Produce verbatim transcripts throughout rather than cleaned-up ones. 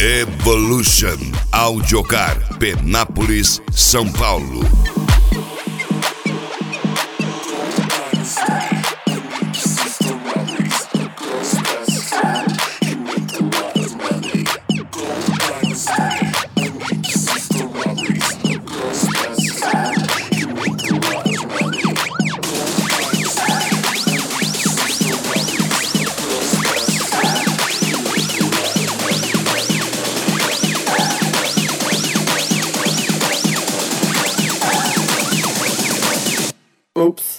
Evolution Audiocar, Penápolis, São Paulo. Oops.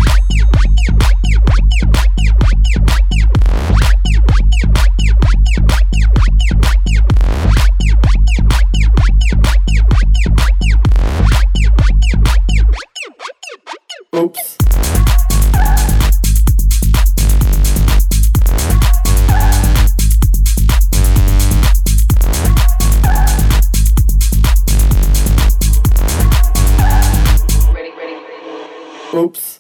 Oops. Oops.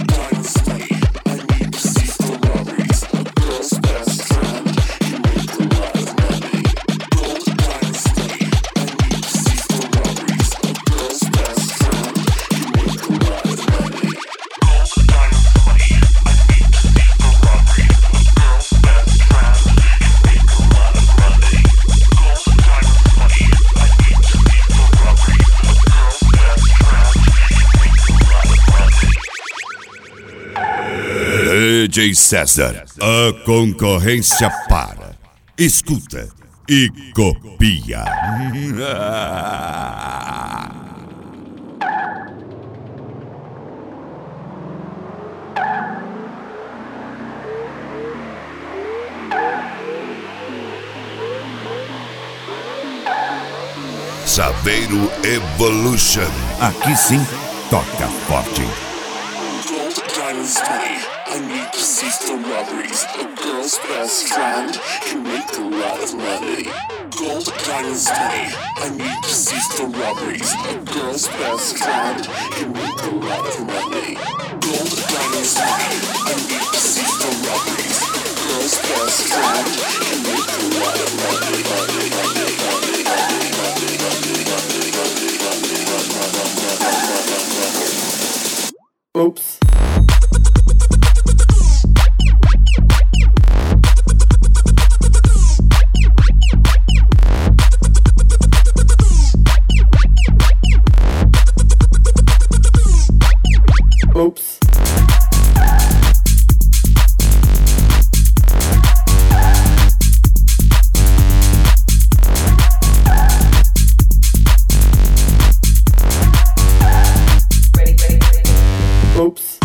D J César, a concorrência para, escuta e copia. Saveiro Evolution, aqui sim toca forte. I need to cease the robberies. A girl's best friend can make a lot of money. Gold, diamonds, money. I need to cease the robberies. A girl's best friend can make a lot of money. Gold, diamonds, money. I need to cease the robberies. A girl's best friend can make a lot of money. Money, money, money, money, money, money, money, money, money, money. Oops. Oops. Oops.